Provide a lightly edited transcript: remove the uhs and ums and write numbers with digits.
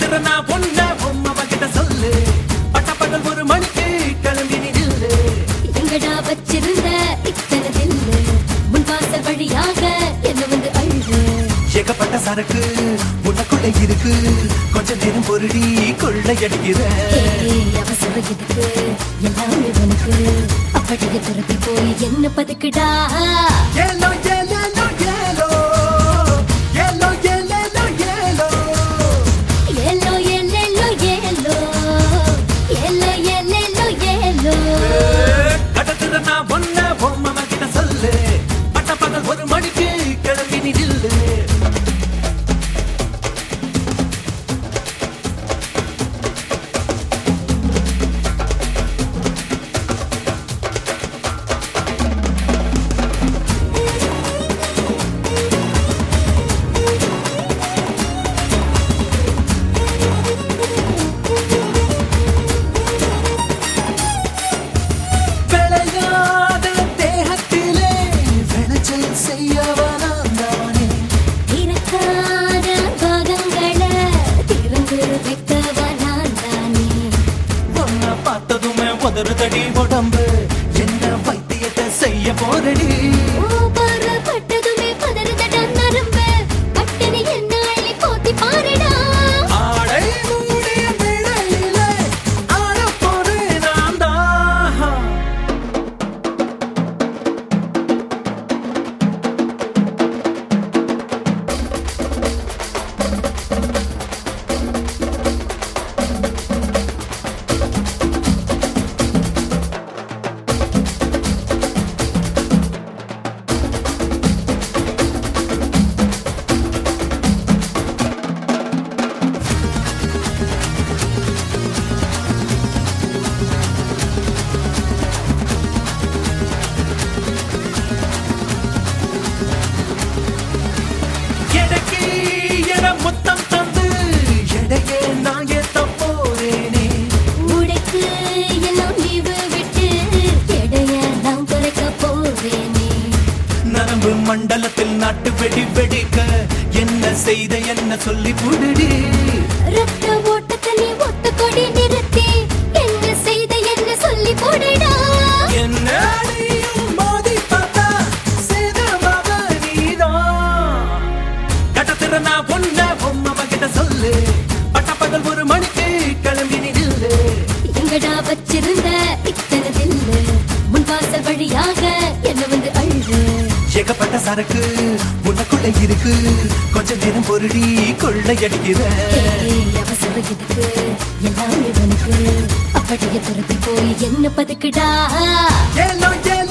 கடத்துற நான் பொண்ண பொம்மை கிட்ட சொல்லு பட்டப்பகல் ஒரு மணிக்கு கிளம்பி நில்லு எங்கடா வச்சிருந்த இத்தனை தில்லு முன்வாசல் வழியாக என்ன வந்து அழுது ஏகப்பட்ட சரக்கு உனக்குள்ள இருக்கு கொஞ்சம் நேரம் பொருடி கொள்ளையடிக்கிற அவசர எதுக்கு எல்லாமே உனக்கு அப்படியே துரத்தி போய் என்ன பதுக்குடா ஏலோ ஏலோ ஏலோ ஏலோ ஏலோ ஏலோ ஏலோ ஏலேலோ ஏலோ ஏலோ ஏலேலோ ஏலோ கடத்துற நான் பொண்ண பொம்மை கிட்ட சொல்லு பட்டப்பகல் ஒரு மணிக்கு கிளம்பி நில்லு தடி உடம்பு என்ன வைத்தியத்தை செய்ய போரடி பட்டதுமே பதறுதடா நரம்பு பட்டனை என்ன அள்ளி போத்தி பாருடா ஆடை மூடிய மேடையிலே ஆடப் போறேன் நான் தான் முத்தம் தந்து எடையே நான் ஏத்த போறேனே உடைக்கு எல்லாம் லீவு விட்டு எடைய நான் குறைக்க போவேனே நரம்பு மண்டலத்தில் நாட்டு வெடி வெடிக்க என்ன செய்த என்ன சொல்லி புடுடி ரத்த ஓட்டத்தை நீ ஒத்த கொடி நிறுத்தி என்ன செய்த என்ன சொல்லி போடுடா என்ன அடியும் மோதி பார்த்தா சேதமாக நீதான் கடத்துற நான் பொண்ண பொம்மை கிட்ட சொல்லு பட்டப்பகல் ஒரு மணிக்கு கிளம்பி நில்லு எங்கடா வச்சிருந்த இத்தனை தில்லு முன்வாசல் வழியாக என்ன வந்து அழுது ஏகப்பட்ட சரக்கு உனக்குள்ள இருக்கு கொஞ்சம் நேரம் பொருடி கொள்ளையடிக்கிற அவசர எதுக்கு எல்லாமே உனக்கு அப்படியே துரத்தி போய் என்ன பதுக்குடா ஏலோ ஏலோ